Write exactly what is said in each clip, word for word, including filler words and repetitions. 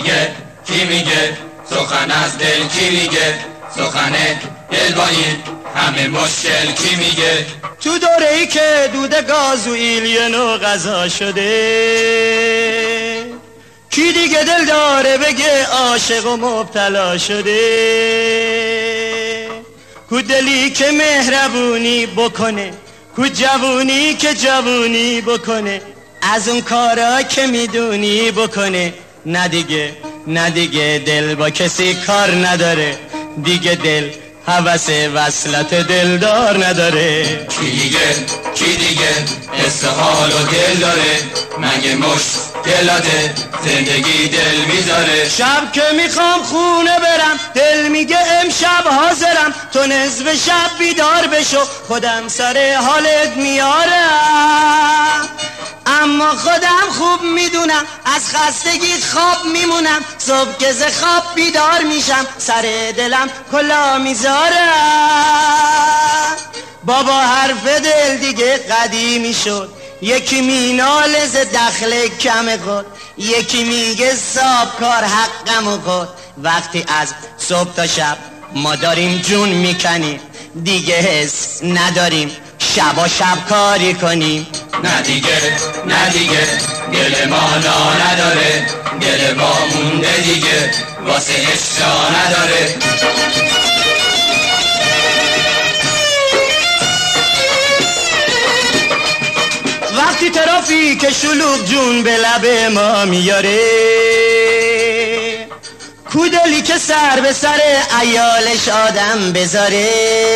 میگه کی میگه سخن از دل کی میگه سخن دل با این همه مشکل کی میگه تو دوره ای که دود گازوئیل یه نوع غذا شده کی دیگه دل داره بگه عاشق و مبتلا شده کو دلی که مهربونی بکنه کو جوونی که جوونی بکنه از اون کارا که میدونی بکنه نه دیگه نه دیگه دل با کسی کار نداره دیگه دل هوس وصلت دلدار نداره کی دیگه کی دیگه حس حال و دل داره مگه مشکلاته زندگی دل میذاره شب که میخوام خونه برم دل میگه امشب حاضرم تو نصف شب بیدار بشو خودم سر حالت میارم اما خودم خوب میدونم از خستگی خواب میمونم صبح که ز خواب بیدار میشم سر دلم کلا میذارم بابا حرف دل دیگه قدیمی شد یکی میناله ز دخل کم خود یکی میگه صاحب کار حقم خود وقتی از صبح تا شب ما داریم جون میکنیم دیگه حس نداریم شب و شب کاری کنیم نه دیگه نه دیگه دل ما نا نداره دل ما مونده دیگه واسه عشقا نداره وقتی ترافیک شلوغ جون به لب ما میاره کودلی که سر به سر عیالش آدم بذاره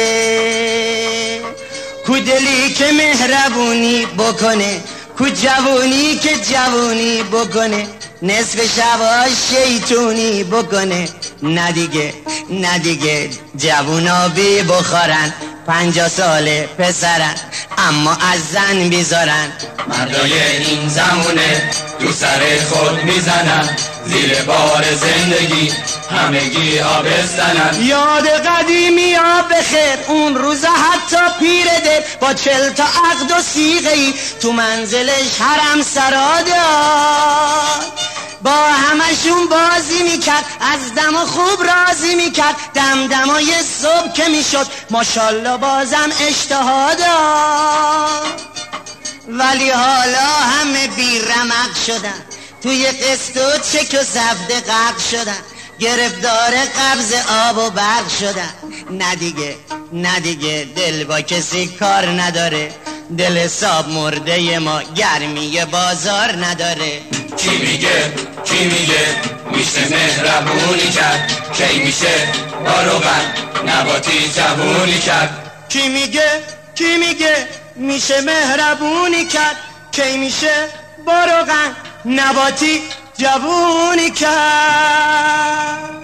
کودلی که مهربونی بکنه کو جوونی که جوونی بکنه نصف شبا شیطونی بکنه نه دیگه نه دیگه جوونا بی بخارن پنجاه ساله پسرن اما از زن بیزارن مردای این زمونه تو سر خود میزنن زیر بار زندگی همگی آبستنن یاد قدیمی ها بخیر اون روز حتی پیر دل با چل تا عقد و سیغه ای تو منزلش حرم سرا داد با همشون بازی میکرد از دم و خوب رازی میکرد دم دمای صبح که میشد ماشالله بازم اشتها داد ولی حالا همه بی رمق شدن توی قسط و چک و سفته غرق شدن گرفتار قبض آب و برق شدن نه دیگه نه دیگه دل با کسی کار نداره دل حساب مرده ما گرمی بازار نداره کی میگه کی میگه میشه مهربونی کرد کی میشه باروغن نباتی جوونی کرد کی میگه کی میگه میشه مهربونی کرد کی میشه باروغن نباتی جوونی کرد